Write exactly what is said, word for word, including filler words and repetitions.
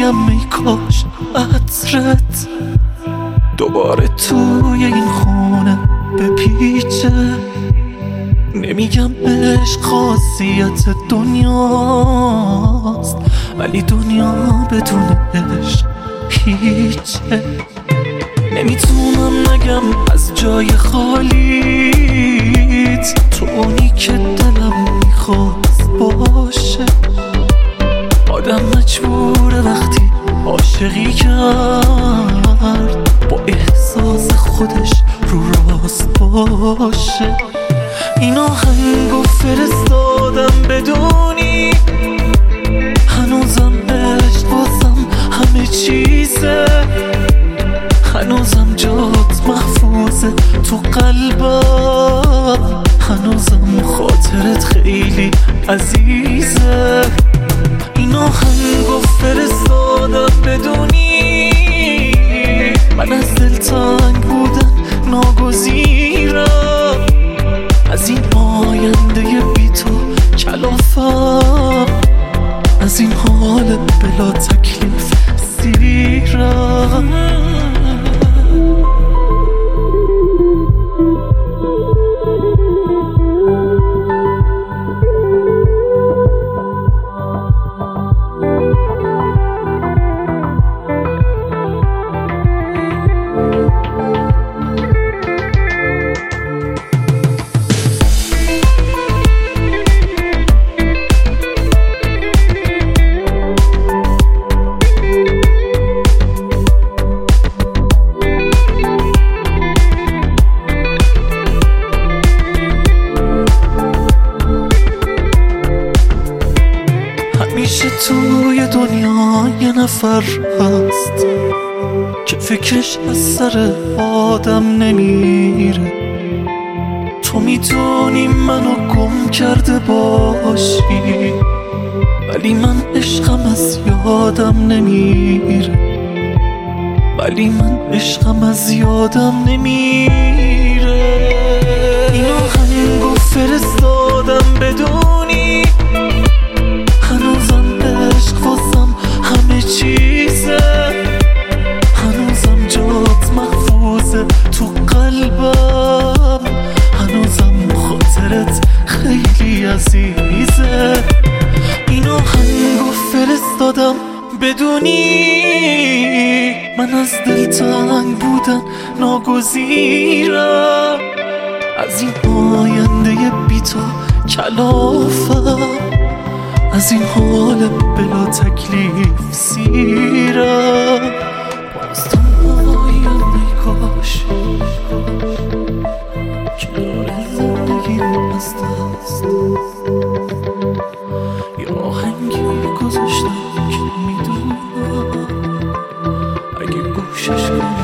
تویم ای کاش عطرت دوباره توی این خونه بپیچه. نمیگم عشق خاصیت دنیاست، ولی دنیا بدون عشق هیچه. نمیتونم نگم از جای خالیت، تو اونی که دلم میخواست باشه. آدم مجبوره وقتی عاشقی کرد با احساس خودش رو راست باشه. این آهنگو فرستادم بدونی هنوزم عشق واسم همه چیزه، هنوزم جات محفوظه تو قلبم، هنوزم خاطرت خیلی عزیزه. این آهنگو فرستادم بدونی من از دل تنگ بودن ناگزیرم، از این آینده بی تو کلافم، از این حال بلا تکلیف سیرم. همیشه توی دنیا یه نفر هست که فکرش از سر آدم نمیره. تو میدونی منو گم کرده باشی، ولی من عشقم از یادم نمیره، ولی من عشقم از یادم نمیره. این آهنگو فرستادم بدونی هنوزم عشق واسم همه چیزه، هنوزم جات محفوظه تو قلبم، هنوزم خاطرت خیلی عزیزه. این آهنگو فرستادم بدونی من از دل تنگ بودن ناگزیرم، از این آینده بی تو کلافم، از این حال بلا تکلیف سیرم. باز تنهاییم ای کاش کنار زندگیم از دست یه آهنگی گذاشتم که میدونم اگه گوشش